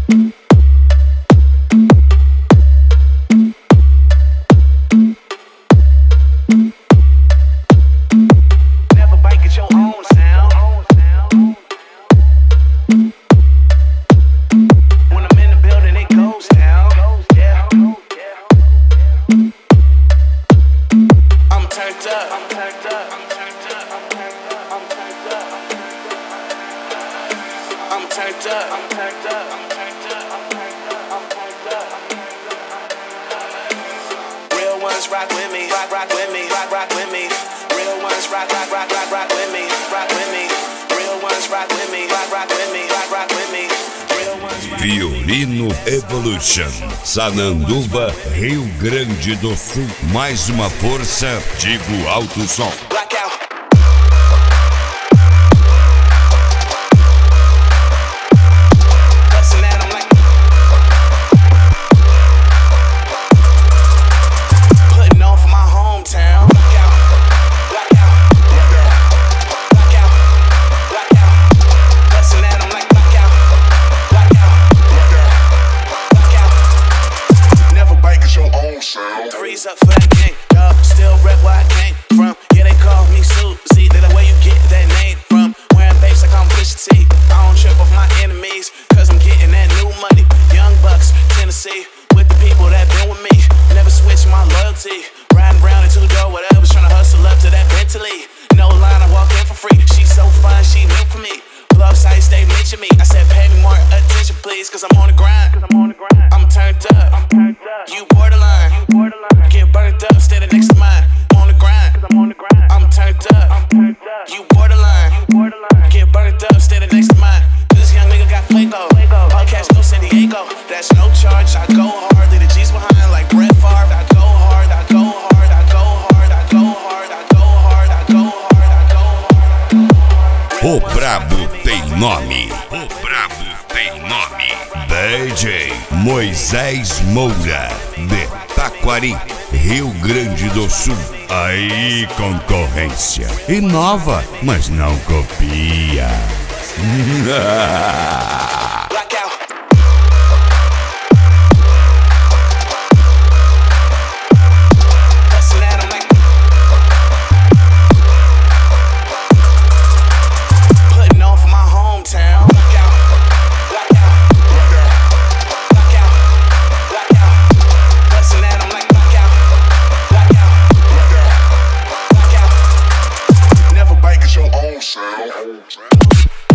Violino Evolution, Sananduva, Rio Grande do Sul. Mais uma força, digo alto som. Up for that gang, dog. Still rep where I came from. Yeah, they call me Susie. They're the way you get that name from. Wearing babes like I'm Pusha T. I don't trip off my enemies, cause I'm getting that new money. Young Bucks, Tennessee, with the people that been with me. Never switch my loyalty. Riding around in two-door, whatever, trying to hustle up to that Bentley. No line, I walk in for free. She's so fine, she milk for me. Blog sites, they mention me. I said, pay me more attention, please, cause I'm on the grind. I'm turned up. You borderline. Get burned up, standing next to mine. On the grind. I'm turned up. You borderline. Get burned up, standing next to mine. This young nigga got Flaco. All cash, no San Diego. That's no charge. I go hard. Leave the G's behind like Brett Favre. I go hard. I go hard. I go hard. I go hard. I go hard. I go hard. I go hard. O brabo tem nome. O brabo tem nome. DJ Moisés Moura, de Taquari, Rio Grande do Sul. Aí, concorrência. Inova, mas não copia. Sound.